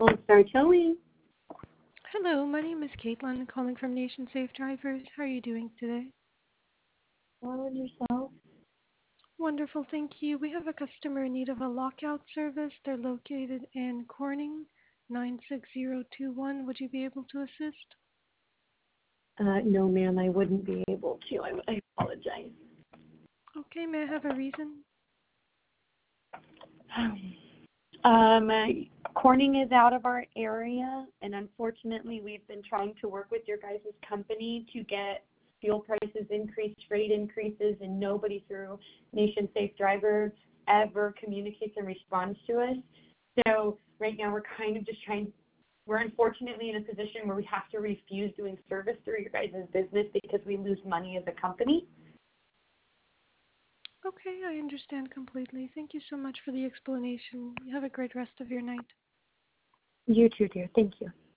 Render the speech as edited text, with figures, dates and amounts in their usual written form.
Full Star Towing. Hello, my name is Caitlin, calling from Nation Safe Drivers. How are you doing today? Well, and yourself? Wonderful, thank you. We have a customer in need of a lockout service. They're located in Corning, 96021. Would you be able to assist? No, ma'am, I wouldn't be able to. I apologize. Okay, may I have a reason? Corning is out of our area, and unfortunately, we've been trying to work with your guys' company to get fuel prices increased, rate increases, and nobody through Nation Safe Driver ever communicates and responds to us. So right now, we're kind of just we're unfortunately in a position where we have to refuse doing service through your guys' business because we lose money as a company. Okay, I understand completely. Thank you so much for the explanation. You have a great rest of your night. You too, dear. Thank you.